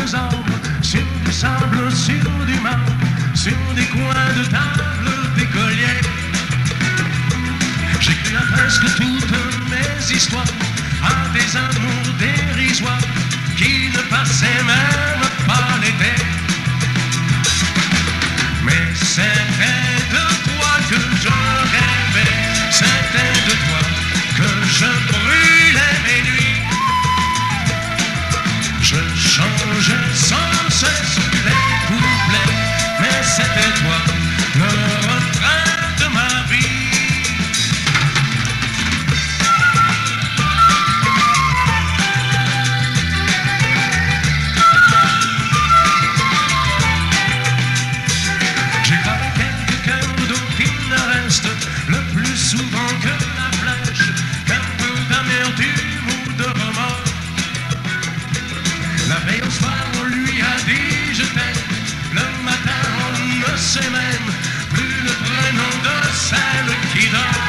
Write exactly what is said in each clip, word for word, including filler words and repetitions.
quelques arbres, sur du sable, sur du marbre, sur des coins de table d'écoliers. J'écris à presque toutes mes histoires à des amours dérisoires qui ne passaient même pas l'été. Mais c'était de toi que je rêvais, c'était de toi que je brûlais mes nuits. Je changeais sans cesse les couplets, mais c'était toi le refrain de ma vie. J'ai gravé quelques cœurs d'eau qu'il ne reste, le plus souvent que la flèche, qu'un peu d'amertume ou de remords. La veille au soir, on lui a dit je t'aime. Le matin, on ne sait même plus le prénom de celle qui dort.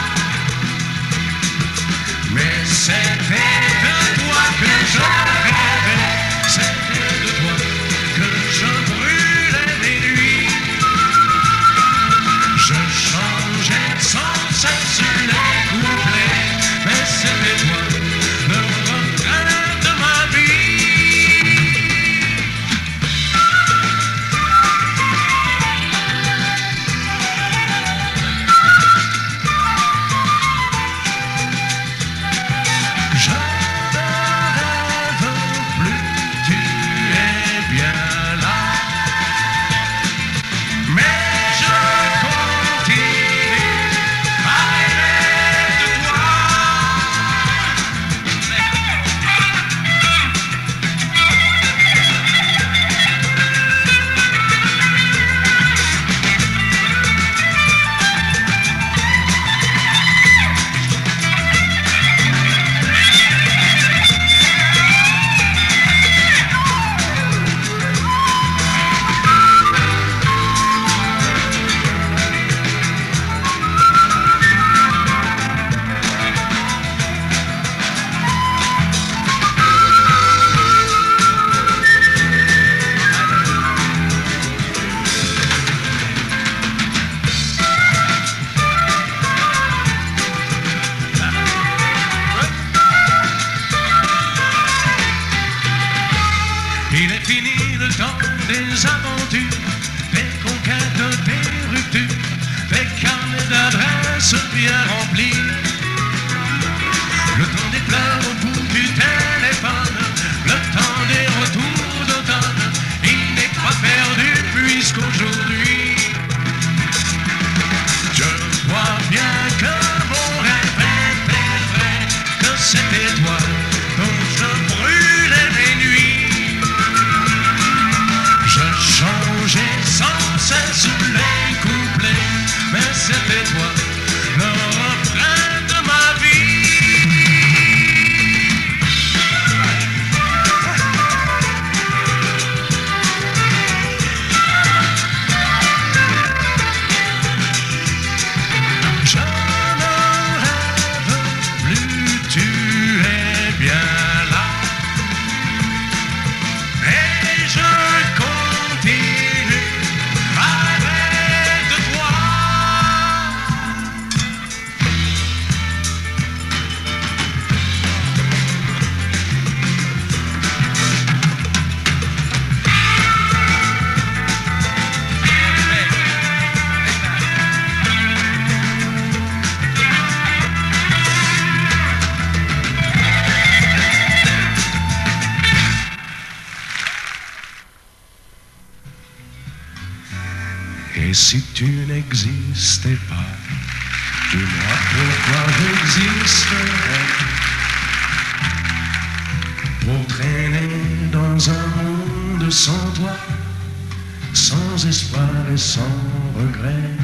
Mais c'était de toi que je rêvais, c'était de toi que je brûlais mes nuits. Je changeais sans cesse les couplets, mais c'était toi le refrain de ma vie. Il est fini le temps des aventures, des conquêtes, des ruptures, des carnets d'adresses bien remplis. Le temps des pleurs au bout du téléphone, le temps des retours d'automne, il n'est pas perdu puisqu'aujourd'hui je vois bien que mon rêve était vrai, que c'était toi dont je brûlais mes nuits. Je changeais sans cesse les couplets, mais c'était toi le refrain de ma vie. Je ne rêve plus, tu es bien là, et je continue à rêver de toi. Et si tu n'existais pas, dis-moi pourquoi j'existerais. Pour traîner dans un monde sans toi, sans espoir et sans regret.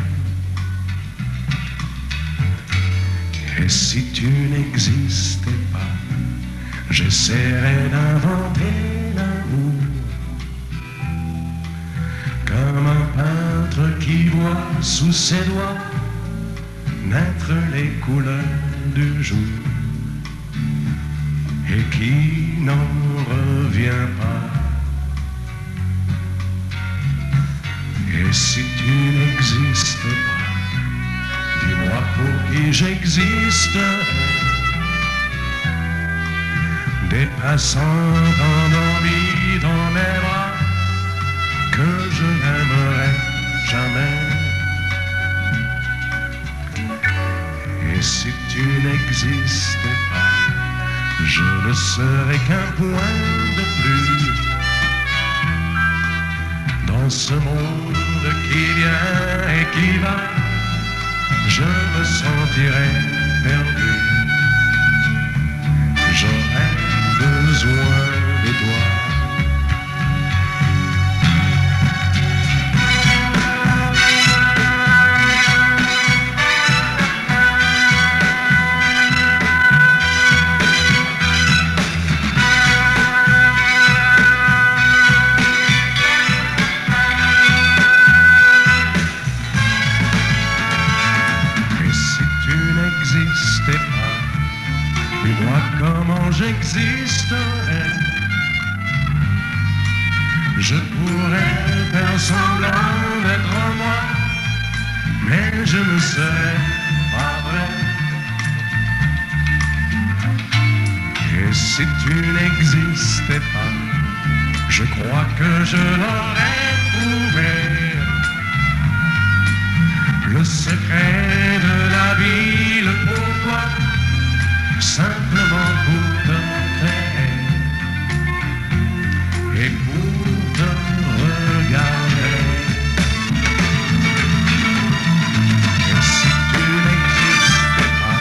Et si tu n'existais pas, j'essaierais d'inventer l'amour. Comme un peintre qui voit sous ses doigts naître les couleurs du jour et qui n'en revient pas Et si tu n'existes pas, dis-moi pour qui j'existe. Des passants endormis dans mes bras que je n'aimerai jamais. Et si tu n'existais pas, je ne serais qu'un point de plus dans ce monde qui vient et qui va. Je me sentirais perdu. J'aurais besoin de toi. Dis-moi comment j'existerais. Je pourrais faire semblant d'être moi, mais je ne serais pas vrai. Et si tu n'existais pas, je crois que je l'aurais trouvé. Le secret de la vie, le pourquoi, simplement pour te montrer et pour te regarder. Et si tu n'existais pas,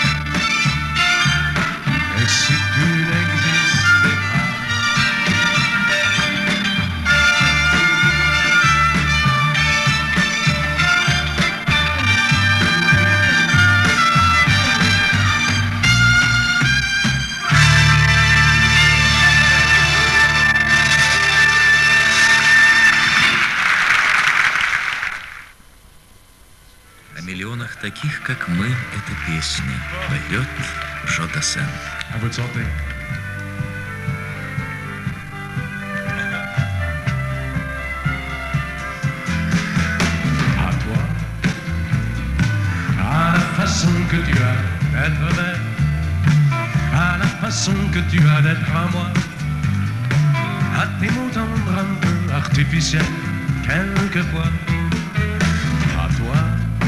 et si tu n'existais pas, таких, как мы, эта песня поет Жо Дассен. À votre santé. À toi, à la façon que tu as d'être belle, à la façon que tu as d'être à moi, à tes mots tendres un peu artificiels, quelquefois. À toi,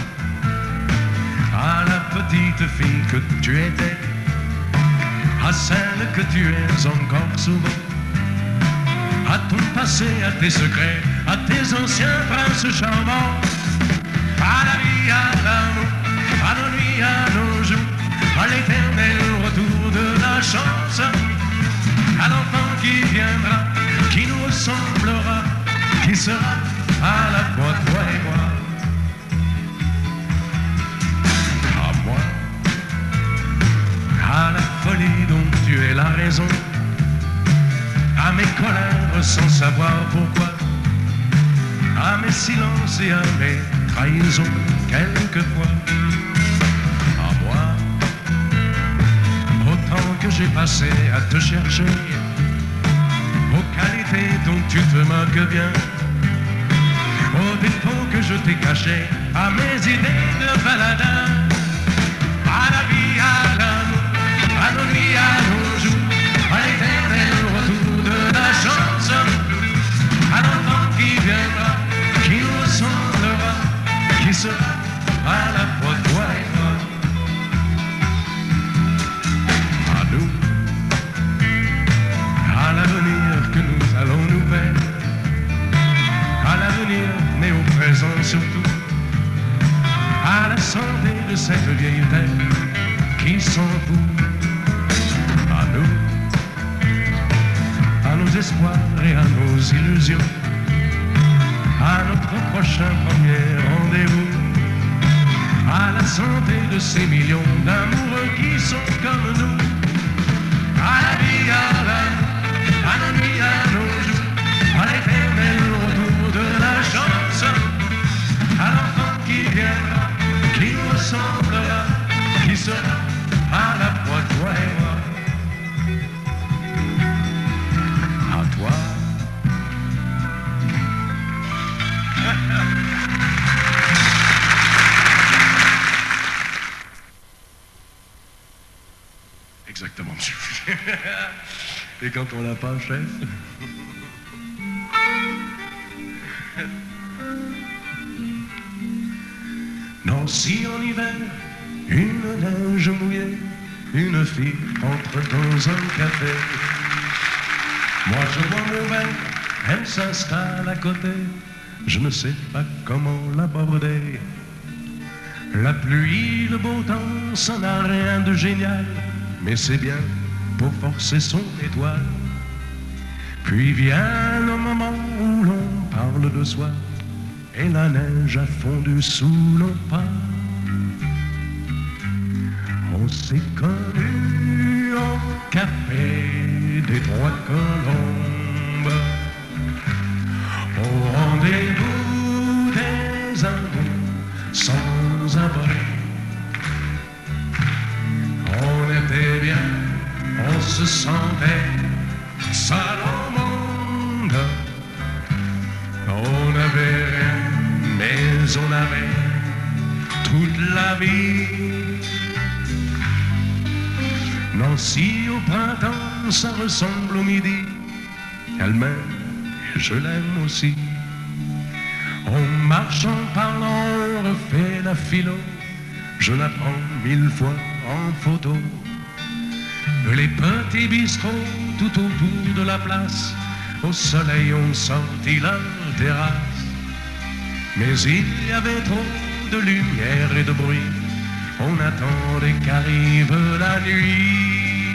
à la petite fille que tu étais, à celle que tu es encore souvent, à ton passé, à tes secrets, à tes anciens princes charmants, à la vie, à l'amour, à nos nuits, à nos jours, à l'éternel retour de la chance, à l'enfant qui viendra, qui nous ressemblera, qui sera à la fois toi et moi. À la folie dont tu es la raison, à mes colères sans savoir pourquoi, à mes silences et à mes trahisons quelquefois. À moi, autant que j'ai passé à te chercher, aux qualités dont tu te moques bien, aux défauts que je t'ai cachés, à mes idées de baladin, à la vie, à l'amour, à nos nuits, à nos jours, à l'éternel retour de la chance, à l'enfant qui viendra, qui nous ressemblera, qui sera à la fois toi et moi. À nous, à l'avenir que nous allons nous faire, à l'avenir mais au présent surtout, à la santé de cette vieille terre qui s'en fout. À nous, à nos espoirs et à nos illusions, à notre prochain premier rendez-vous, à la santé de ces millions d'amoureux qui sont comme nous, à la vie, à l'amour, à nos nuits, à nos jours, à l'éternel retour de la chance, à l'enfant qui viendra, qui nous ressemblera, qui sera à la fois toi et moi. À toi. Et quand on l'a pas, chef? Nancy en hiver, une neige mouillée, une fille entre dans un café. Moi je bois mon verre, elle s'installe à côté, je ne sais pas comment l'aborder. La pluie, le beau temps, ça n'a rien de génial, mais c'est bien pour forcer son étoile. Puis vient le moment où l'on parle de soi, et la neige a fondu sous nos pas. On s'est connus au café des Trois Colombes, au rendez-vous des amours sans abri. On était bien, on se sentait seul au monde. On n'avait rien, mais on avait toute la vie. Nancy au printemps, ça ressemble au midi. Elle m'aime et je l'aime aussi. On marche en parlant, on refait la philo. Je la prends mille fois en photo. Les petits bistrots tout autour de la place, au soleil ont sorti leur terrasse. Mais il y avait trop de lumière et de bruit, on attendait qu'arrive la nuit.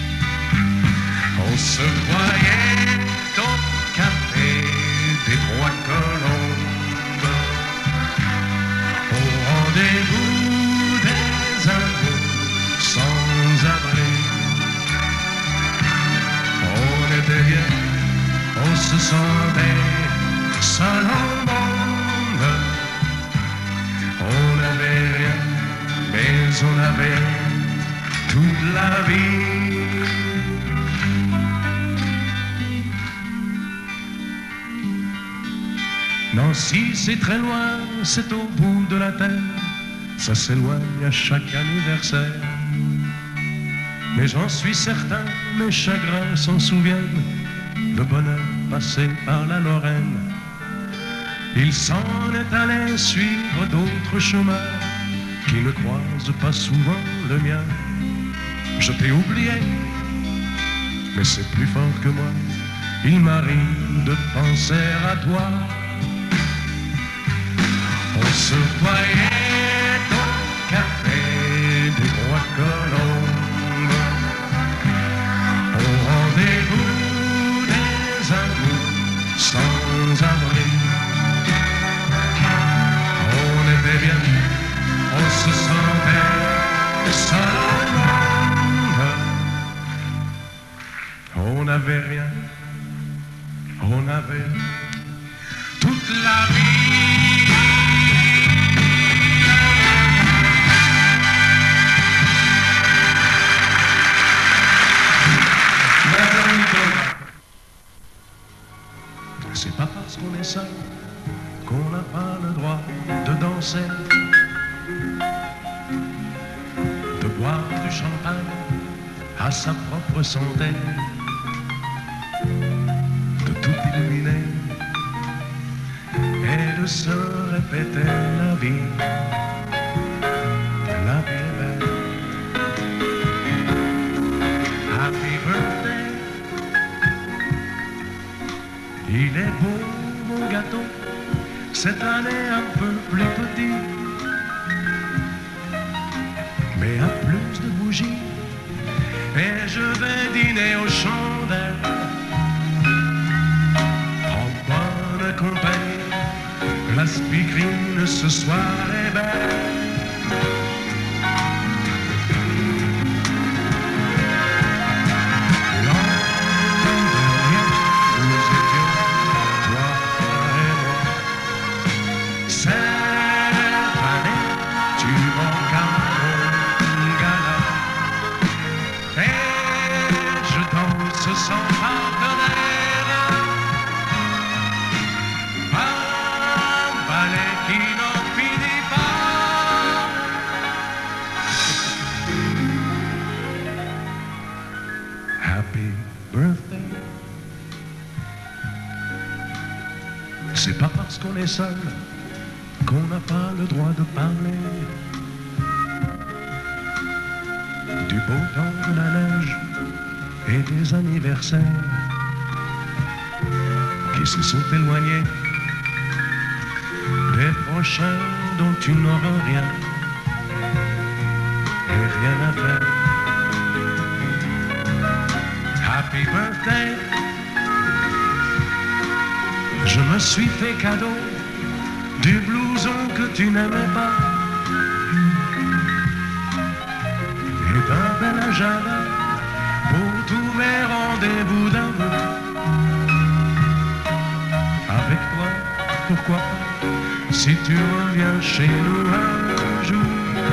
On se voyait au café des Trois Colombes, au rendez-vous des amours sans abri. On était bien, on se sentait seul au monde. On n'avait rien, mais on avait toute la vie. Nancy, c'est très loin, c'est au bout de la terre. Ça s'éloigne à chaque anniversaire. Mais j'en suis certain, mes chagrins s'en souviennent. Le bonheur passé par la Lorraine. Il s'en est allé suivre d'autres chemins qui ne croisent pas souvent le mien. Je t'ai oublié, mais c'est plus fort que moi. Il m'arrive de penser à toi. On se voyait au café des Trois Colombes, au rendez-vous des amours sans abri. On était bien, on se sentait seul au monde. On n'avait rien, on avait toute la vie. C'est pas parce qu'on est seul qu'on n'a pas le droit de danser, de boire du champagne à sa propre santé, de tout illuminer et de se répéter la vie. La vie est belle. Happy birthday. Il est beau mon gâteau, cette année un peu plus petit, mais à plus de bougies, et je vais dîner aux chandelles, en bonne compagnie. La speakerine ce soir est belle. Qui n'en finit pas. qu'on est seul, qu'on n'a pas le droit de parler du beau temps, de la neige et des anniversaires qui se sont éloignés, des prochains dont tu n'auras rien et rien à faire. Happy birthday, je me suis fait cadeau du blouson que tu n'aimais pas et d'un bel agenda pour tous les rendez-vous d'amour. Avec toi, pourquoi pas, si tu reviens chez nous un jour.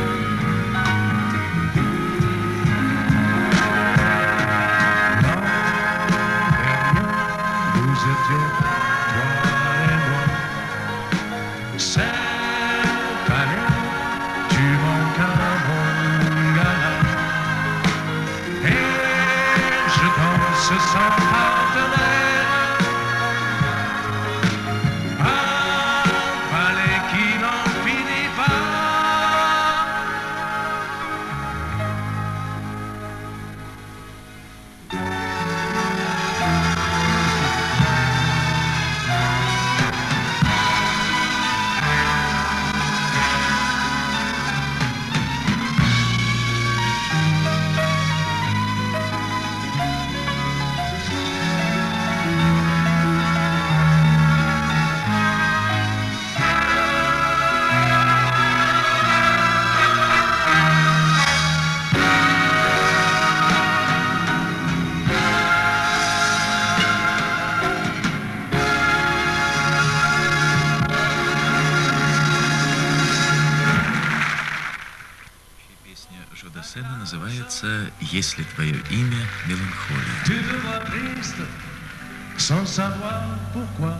Называется «Если твое имя меланхолия». Tu te vois triste, sans savoir pourquoi,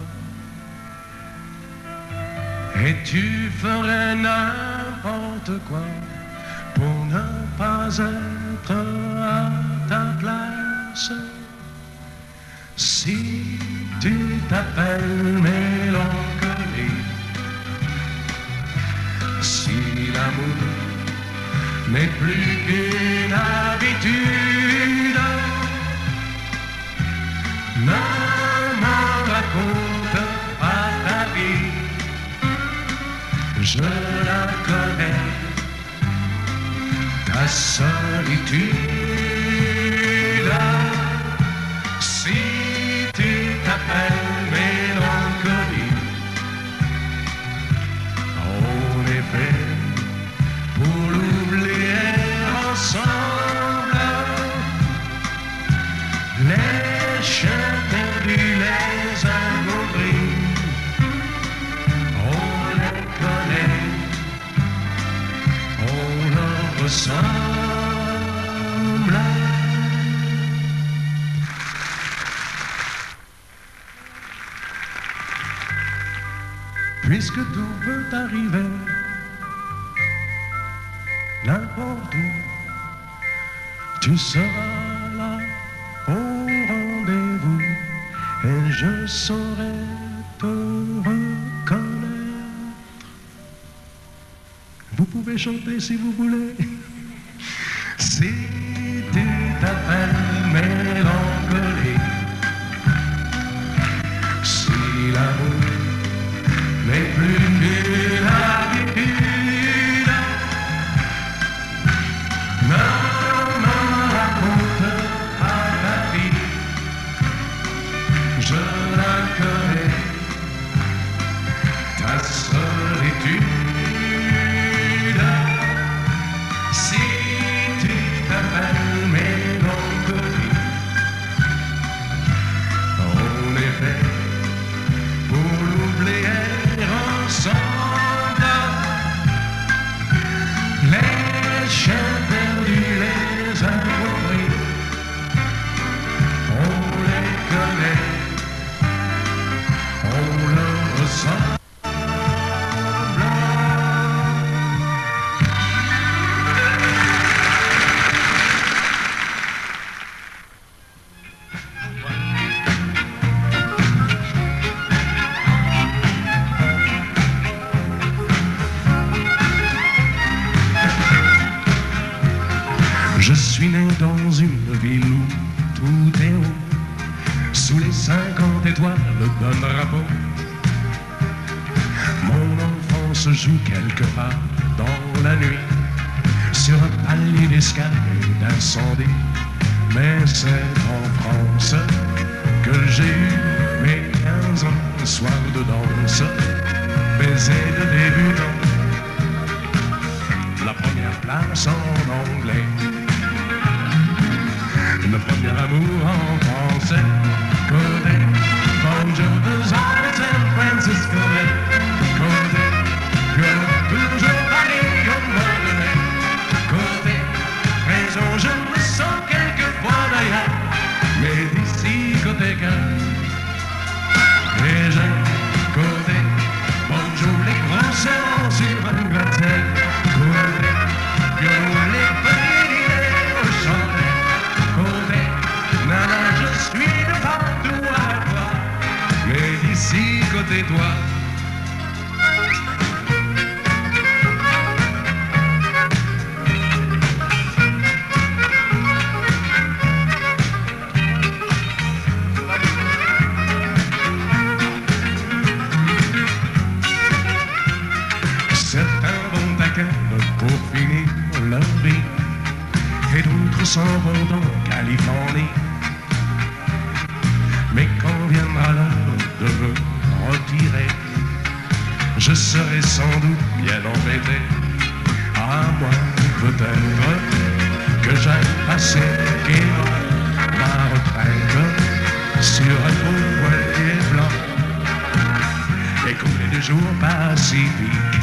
et tu ferais n'importe quoi pour ne pas être à ta place. Si tu t'appelles mélancolie, si l'amour n'est plus qu'une habitude, ne me raconte pas ta vie, je la connais, ta solitude. Si tu t'appelles mélancolie, en effet, pour l'oublier ensemble, les chiens perdus, les incompris, on les connaît, on leur ressemble. Puisque tout peut arriver, n'importe où, tu seras là au rendez-vous et je saurai te reconnaître. Vous pouvez chanter si vous voulez. Si tu t'appelles mélancolie, si l'amour n'est plus qu'une habitude, ne me raconte pas ta vie, je la connais, ta solitude. Si tu t'appelles mélancolie, en effet, pour l'oublier ensemble, les chiens perdus, les incompris, on les connaît, on leur ressemble. ville où tout est haut, sous les cinquante étoiles d'un drapeau. Mon enfance joue quelque part dans la nuit, sur un palier d'escalier d'incendie. Mais c'est en France que j'ai eu mes quinze ans, soir de danse, baiser de débutant, la première place en anglais, le premier amour en français. Côté, bonjour de Jean de San Francisco, côté, que toujours Paris au mois de mai. Côté, raison, je me sens quelquefois d'ailleurs, mais d'ici côté cœur. Et j'ai côté, bonjour les grands serrants sur un gratte-ciel. Côté, violon les petits dîners au chanter. Côté, nana, je suis de partout à la fois, mais d'ici côté toi. Certains vont à Cannes pour finir leur vie, et d'autres s'en vont en Californie. Mais quand viendra l'heure de me retirer, je serai sans doute bien embêté. À moins peut-être que j'aille passer gaiement ma retraite sur un beau voilier blanc et couler du jour pacifique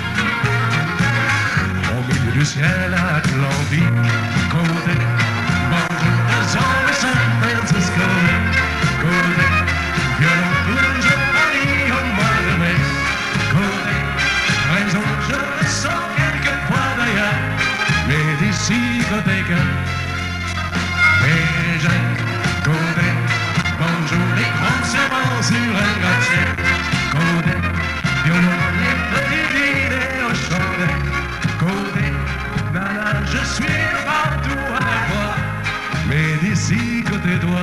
au milieu du ciel atlantique. Côté, bonjour de San de San Francisco, côté, violon toujours Paris au mois de mai. Côté, raison, je me sens quelquefois d'ailleurs, mais d'ici côté cœur. Et j'ai côté, bonjour les grands servants sur un gratte-ciel. Côté, violon les petits dîners au chanter. Côté, nana, je suis de partout à la fois, mais d'ici côté toi.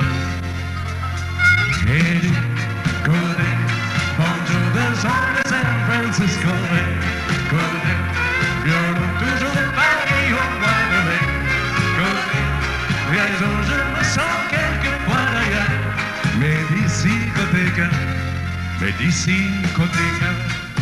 Et du côté, bonjour de San de San Francisco. Côté, violon toujours Paris au mois de mai. Côté, raison, je me sens quelquefois d'ailleurs, mais d'ici côté cœur, mais d'ici côté cœur.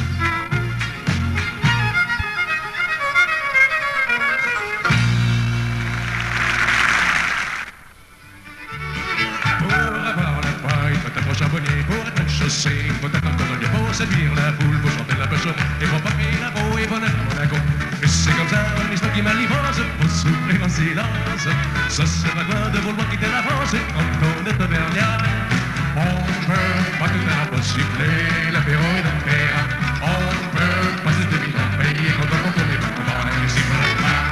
Pour être chaussé, faut être un cordonnier, pour séduire la foule, pour chanter la pêche, et pour pas payer la peau, et pour naître à Monaco. Et c'est comme ça, l'histoire qui m'alivance, faut souffrir en silence. Ça sert à quoi de vouloir quitter la France, et quand on est auvergnat, on peut pas tout faire impossible, l'apéro et l'opéra. On peut pas se débiler, payer quand on connaît pas comment on est si bon.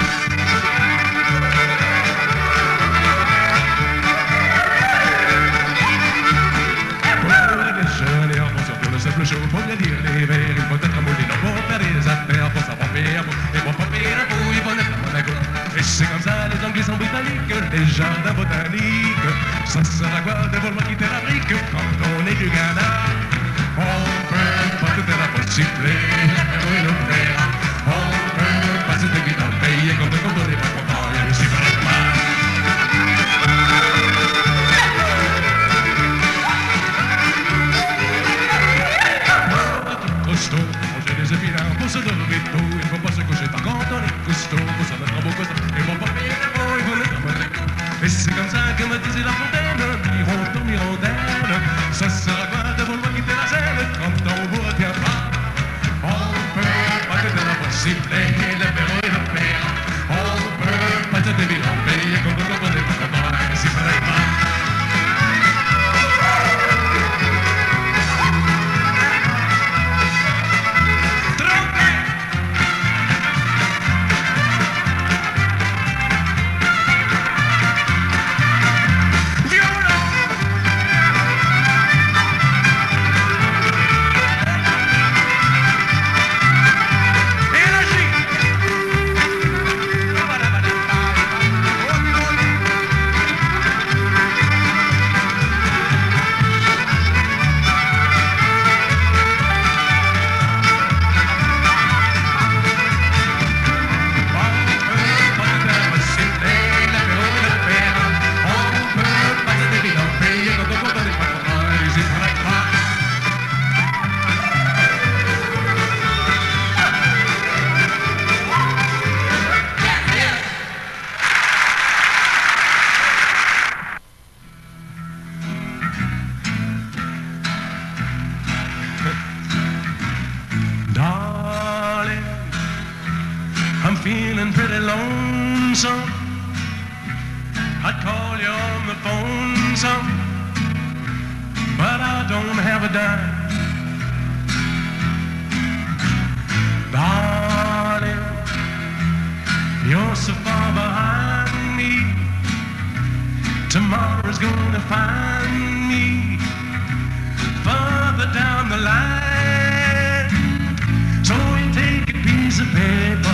Le show pour bien dire les vers, il faut être un moulin pour faire des affaires, pour savoir faire, et pour pas payer la peau, il faut être à Monaco. Et c'est comme ça, les Anglais sont britanniques, les jardins botaniques. Ça sert à quoi de vouloir quitter l'Afrique quand on est du Ghana? On peut pas tout faire impossible, l'apéro et l'opéra. On peut pas se déguiser dans le pays, quand on n'est pas content, il y a le cinéma. Manger des épinards pour se donner tôt, il faut pas se coucher tant quand on est costaud, pour se mettre en beau costaud, et pour pas payer la peau, il faut mettre en Monaco. Et c'est comme ça que me disait La Fontaine, Mironton, Mirondelle, ça sert à quoi de vouloir quitter la scène quand on vous retient pas? On peut pas tout faire impossible, l'apéro et l'opéra. On peut pas se débiler en pays, quand on connaît pas comment c'est pareil pas. Violon feeling pretty lonesome. I'd call you on the phone some, but I don't have a dime. Darling, you're so far behind me. Tomorrow's gonna find me further down the line. So you take a piece of paper,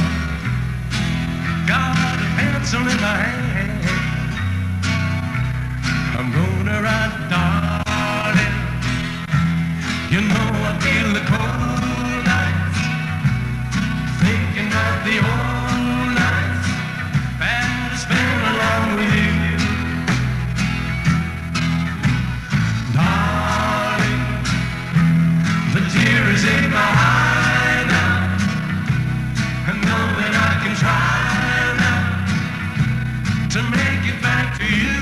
got a pencil in my hand. I'm gonna write, darling, you know I feel the cold nights, thinking of the old nights that I spent along with you. Darling, the tear is in my eye now. I know that I can try now to make it back to you.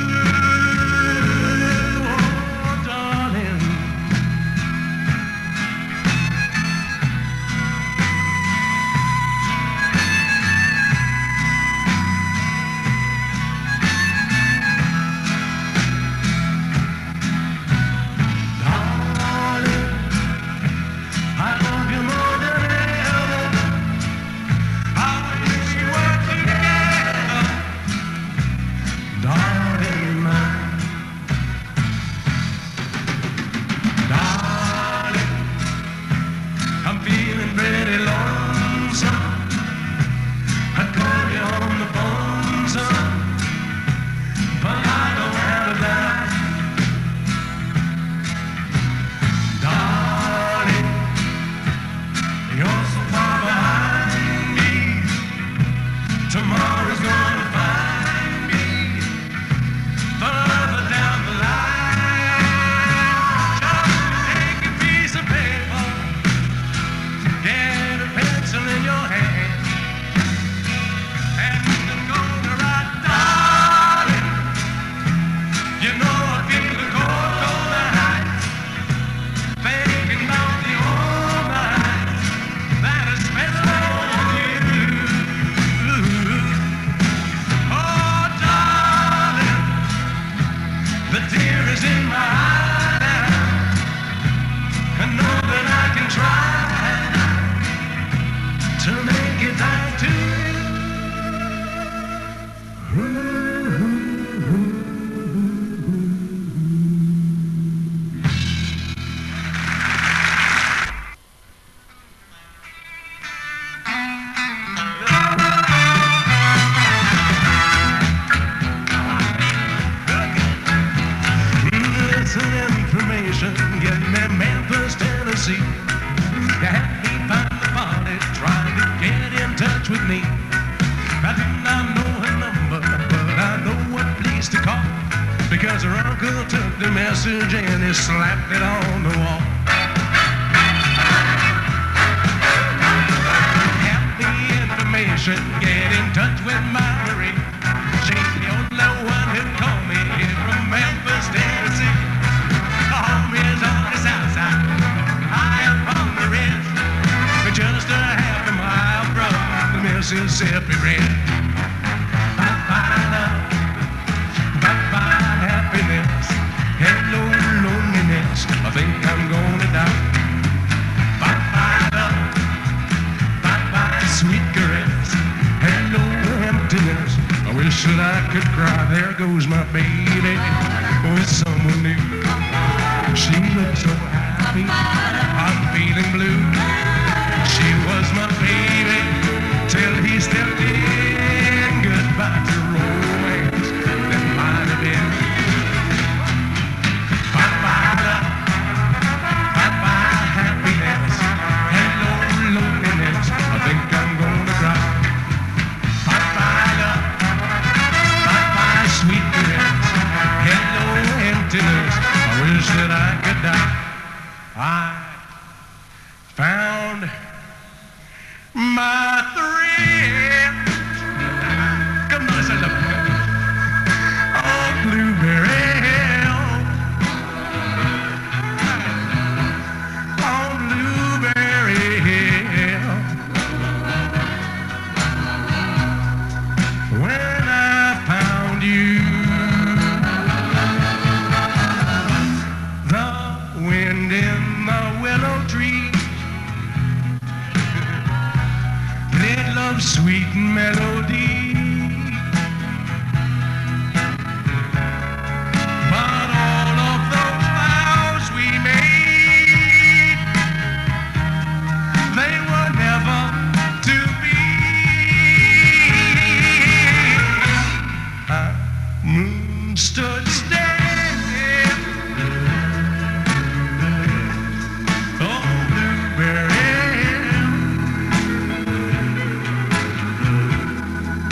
And he slapped it on the wall. Have the information, get in touch with Marie. She's the only one who called me here from Memphis, Tennessee. The home is on the south side, high up on the ridge, just a half a mile from the Mississippi Ridge. Bye-bye love, bye-bye happiness. Hello, loneliness, I think I'm gonna die. Bye-bye love, bye-bye sweet caress. Hello, emptiness, I wish that I could cry. There goes my baby with someone new. She looks so happy, I'm feeling blue. She was my baby till he stepped in. Goodbye to romance that might have been. That I could die. I found my thrill. Come on, listen up. Oh, Blueberry Hill. Oh, Blueberry Hill. sweet melody. But all of those vows we made, they were never to be. Our moon stood standing on Blueberry Hill.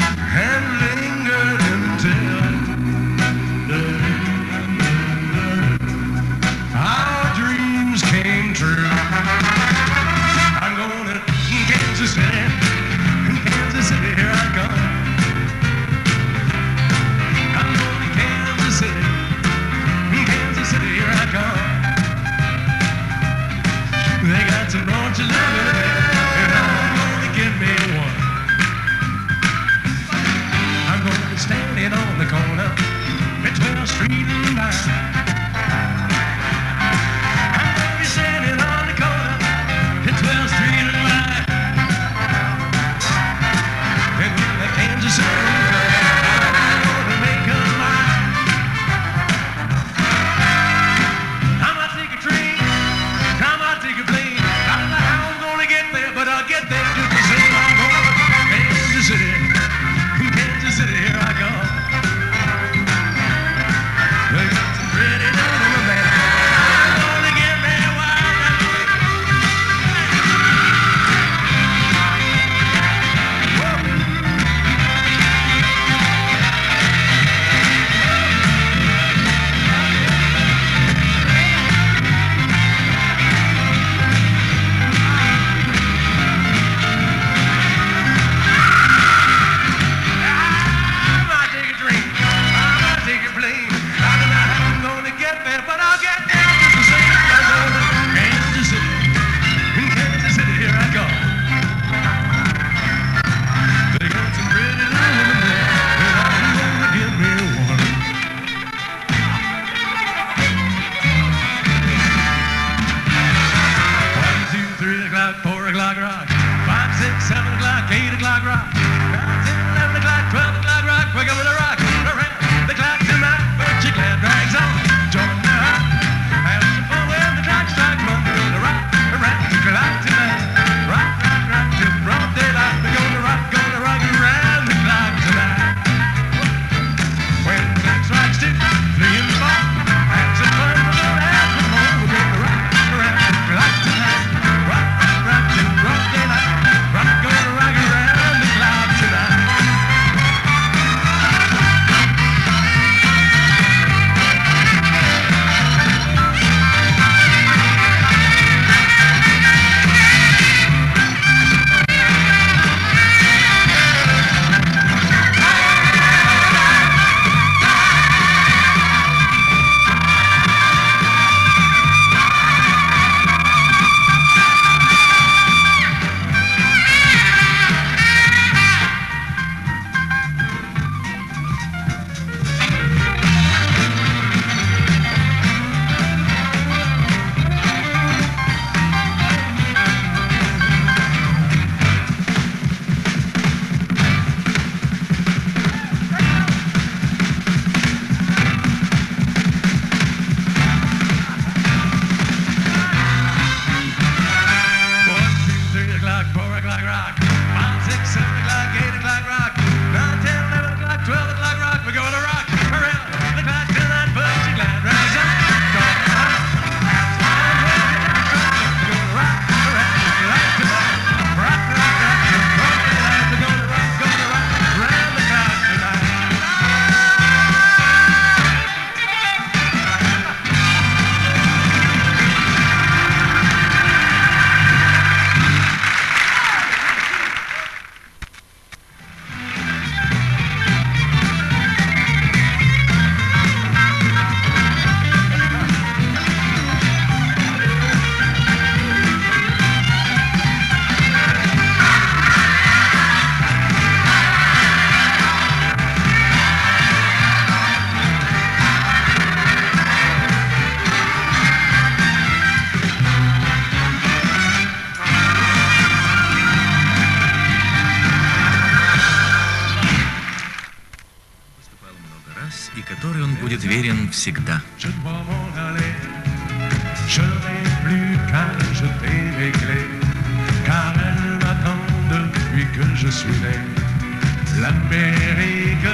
будет верен всегда. Je dois m'en aller, je n'ai plus qu'à jeter mes clés, car elle m'attend depuis que je suis né. L'Amérique,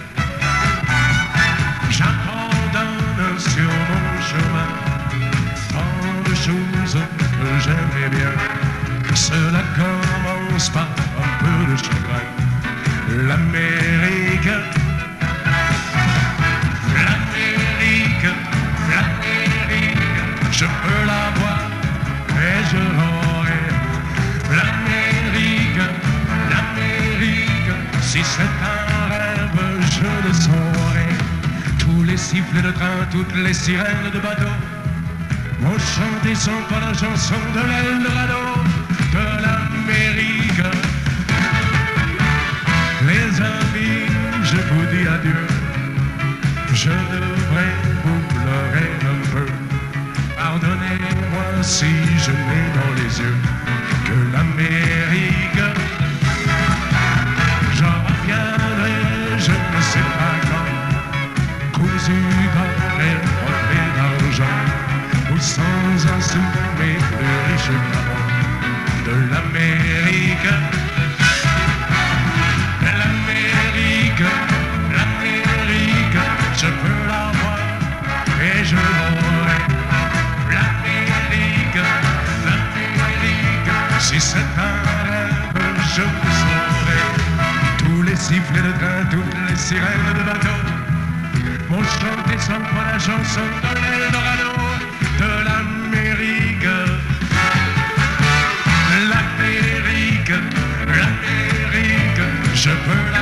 j'abandonne sur mon chemin tant de choses que j'aimais bien. Cela commence par un peu de chagrin. L'Amérique, l'Amérique, l'Amérique, je peux la voir et je l'aurai. L'Amérique, l'Amérique, si c'est un rêve, je le saurai. Tous les sifflets de train, toutes les sirènes de bateau vont chanter sans pas la chanson de l'Eldorado, de l'Amérique. Les amis, je vous dis adieu. Je devrais vous pleurer un peu. Pardonnez-moi si je n'ai dans les yeux que l'Amérique. J'en reviendrai, je ne sais pas quand, cousu par les reflets d'argent, ou sans un sou, mais plus riche qu'avant. De l'Amérique, l'Amérique, l'Amérique, je peux la voir et je l'aurai. L'Amérique, l'Amérique, si c'est un rêve, je le saurai. Tous les sifflets de train, toutes les sirènes de bateau vont chanter sans pas la chanson de l'Eldorado, de l'Amérique. L'Amérique, l'Amérique, je peux la